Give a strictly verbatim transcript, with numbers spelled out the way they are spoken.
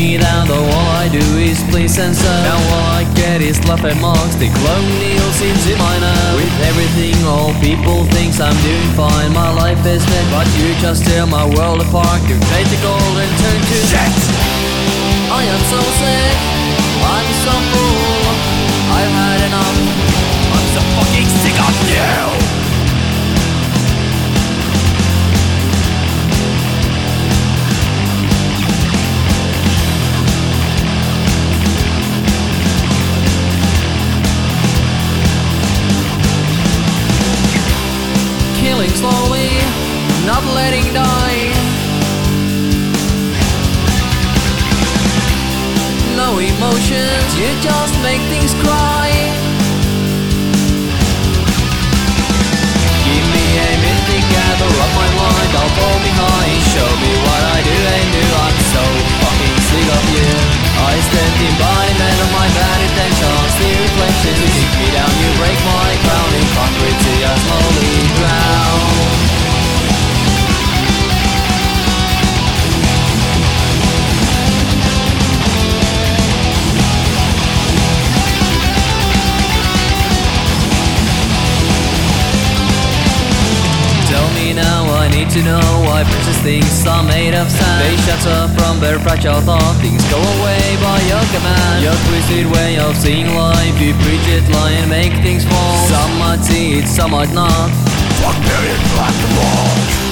me down, though all I do is please and serve. Now all I get is love and marks, the colonial scenes in my nerve. With everything all people thinks I'm doing fine, my life is dead, but you just tear my world apart. You take the gold and turn to shit. I am so sick, I'm so full, I've had enough, I'm so fucking sick of you. Killing slowly, not letting die. No emotions, you just make things cry. Give me a minute to gather up my mind, I'll pull me high, show me what I do and do. I'm so fucking sick of you. I stand embodiment of my bad intentions, the reflections. You kick me down, you break my crown, in concrete till I slowly drown. Tell me now, I need to know why precious things are made of sand. They shatter from their fragile thought, things go away by your command. Your twisted way of seeing life, you preach it, lie and make things fall. Some might see it, some might not. Fuck million black and white.